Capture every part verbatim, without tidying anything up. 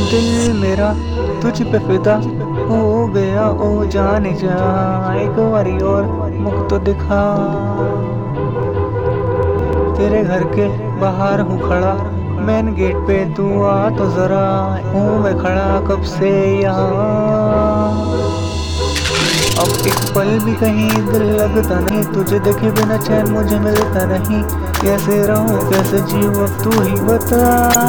दिल मेरा तुझ पे फिदा हो गया, ओ जाने जा एक बारी और मुख तो दिखा। तेरे घर के बाहर हूँ खड़ा, मेन गेट पे तू आ तो जरा, हूँ मैं खड़ा कब से यहाँ। अब एक पल भी कहीं दिल लगता नहीं, तुझे देखे बिना चैन मुझे मिलता नहीं। कैसे रहूं कैसे जीऊं अब तू ही बता।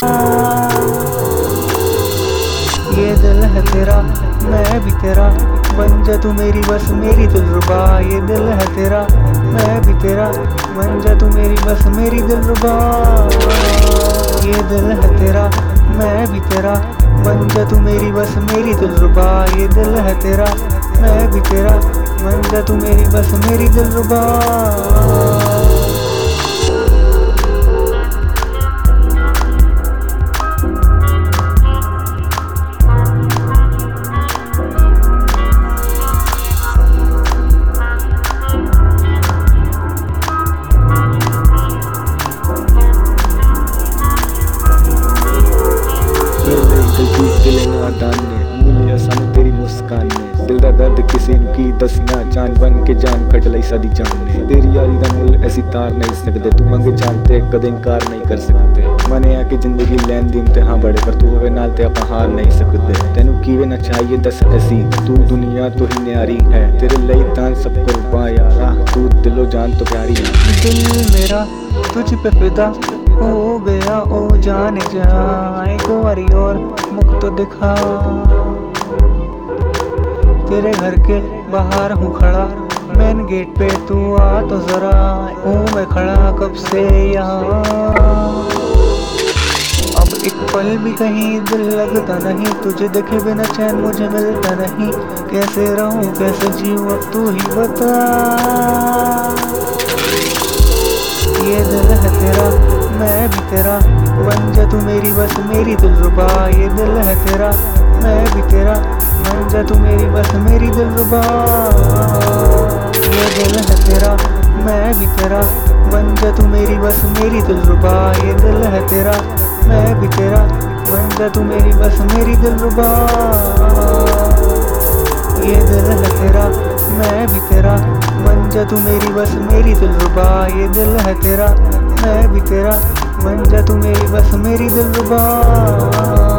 ये दिल है तेरा मैं भी तेरा, बन जा तू मेरी बस मेरी दिलरुबा। ये दिल है तेरा मैं भी तेरा, बन जा तू मेरी बस मेरी दिलरुबा। ये दिल है तेरा मैं भी तेरा, बन जा तू मेरी बस मेरी दिलरुबा। ये दिल है तेरा मैं भी तेरा, बन जा तू मेरी बस मेरी दिलरुबा। तेरी मुस्कान ने दिल दा दर्द किसी की दसना, जान बन के जान कट लई सादी जान ने। तेरी यारी दा मुल ऐसी तार नहीं सकते, तू मंगे जानते कदे इनकार नहीं कर सकते। मने आ कि जिंदगी लैन दी इम्तिहान बड़े, पर तू होवे नाल ते आपां हार नहीं सकते। तेनू कीवे ना चाहिए दस ऐसी, तू दुनिया तो ही न्यारी है। तेरे लई तां सब कुर्बां यारा, तू दिलो जान तो प्यारी है। दिल मेरा तुझ पे फिदा हो गया, ओ जाने जा एक बारी और मुख तो दिखा। तेरे घर के बाहर हूँ खड़ा, मेन गेट पे तू आ तो जरा, हूँ मैं खड़ा कब से यहाँ। अब एक पल भी कहीं दिल लगता नहीं, तुझे देखे बिना चैन मुझे मिलता नहीं। कैसे रहूं कैसे जीऊं अब तू ही बता। ये दिल है तेरा मैं भी तेरा, बन जा तू मेरी बस मेरी दिलरुबा। ये दिल है तेरा मैं भी तेरा, बन जा तू मेरी बस मेरी दिलरुबा। ये दिल है तेरा मैं भी तेरा, बन जा तू मेरी बस मेरी दिलरुबा। ये दिल है तेरा मैं भी तेरा, बन जा तू मेरी बस मेरी दिलरुबा। ये दिल है तेरा मैं भी तेरा, बन जा तू मेरी बस मेरी दिलरुबा। ये दिल है तेरा मैं भी तेरा, बन जा तू मेरी बस मेरी दिलरुबा।